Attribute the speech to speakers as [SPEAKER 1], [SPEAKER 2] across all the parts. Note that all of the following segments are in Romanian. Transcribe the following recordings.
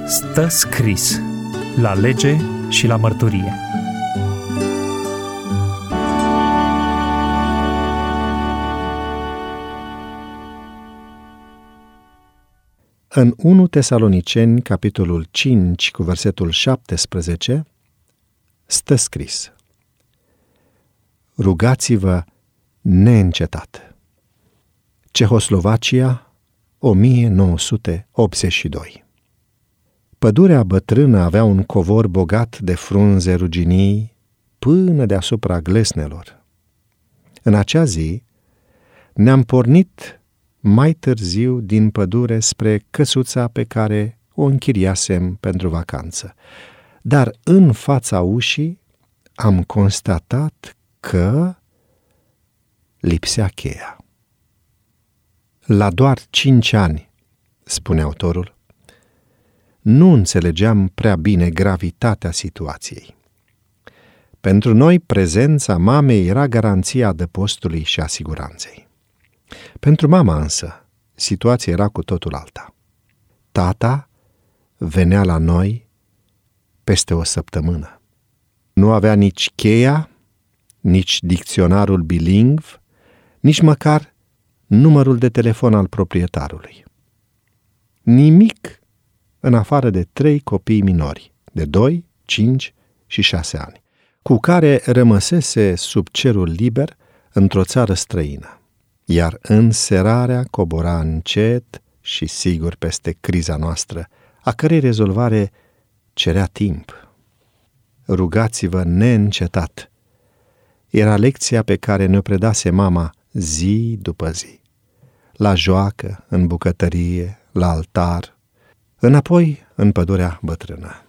[SPEAKER 1] Stă scris la lege și la mărturie. În 1 Tesaloniceni, capitolul 5, cu versetul 17, stă scris: rugați-vă neîncetat. Cehoslovacia, 1982. Pădurea bătrână avea un covor bogat de frunze ruginii până deasupra glesnelor. În acea zi ne-am pornit mai târziu din pădure spre căsuța pe care o închiriasem pentru vacanță. Dar în fața ușii am constatat că lipsea cheia. La doar 5 ani, spune autorul, nu înțelegeam prea bine gravitatea situației. Pentru noi, prezența mamei era garanția adăpostului și a siguranței. Pentru mama însă, situația era cu totul alta. Tata venea la noi peste o săptămână. Nu avea nici cheia, nici dicționarul bilingv, nici măcar numărul de telefon al proprietarului. Nimic în afară de 3 copii minori, de 2, 5 și 6 ani, cu care rămăsese sub cerul liber într-o țară străină. Iar înserarea cobora încet și sigur peste criza noastră, a cărei rezolvare cerea timp. Rugați-vă neîncetat. Era lecția pe care ne-o predase mama zi după zi. La joacă, în bucătărie, la altar, înapoi în pădurea bătrână.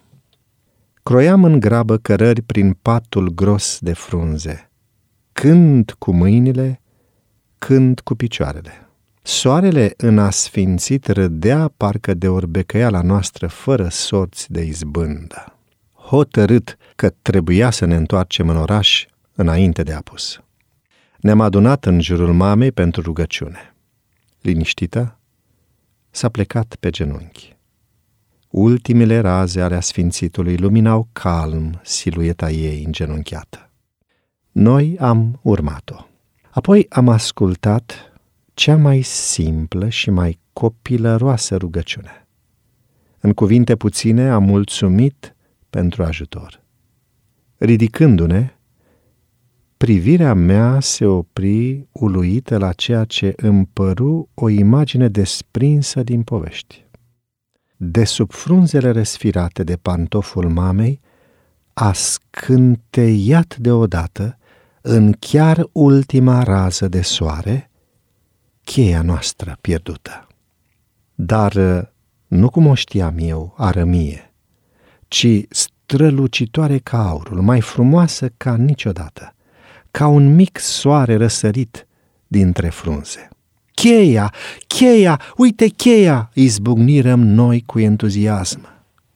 [SPEAKER 1] Croiam în grabă cărări prin patul gros de frunze, când cu mâinile, când cu picioarele. Soarele înasfințit râdea parcă de orbecăiala noastră fără sorți de izbândă. Hotărât că trebuia să ne întoarcem în oraș înainte de apus. Ne-am adunat în jurul mamei pentru rugăciune. Liniștită, s-a plecat pe genunchi. Ultimele raze ale asfințitului luminau calm silueta ei îngenunchiată. Noi am urmat-o. Apoi am ascultat cea mai simplă și mai copilăroasă rugăciune. În cuvinte puține am mulțumit pentru ajutor. Ridicându-ne, privirea mea se opri uluită la ceea ce îmi păru o imagine desprinsă din povești. De sub frunzele răsfirate de pantoful mamei a scânteiat deodată, în chiar ultima rază de soare, cheia noastră pierdută. Dar nu cum o știam eu, a rămie, ci strălucitoare ca aurul, mai frumoasă ca niciodată, ca un mic soare răsărit dintre frunze. Cheia! Cheia! Uite cheia! Izbucnirăm noi cu entuziasm.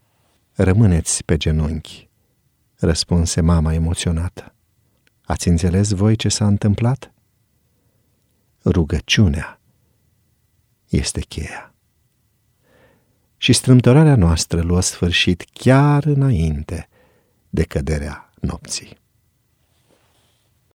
[SPEAKER 1] Rămâneți pe genunchi, răspunse mama emoționată. Ați înțeles voi ce s-a întâmplat? Rugăciunea este cheia. Și strâmtorarea noastră luă sfârșit chiar înainte de căderea nopții.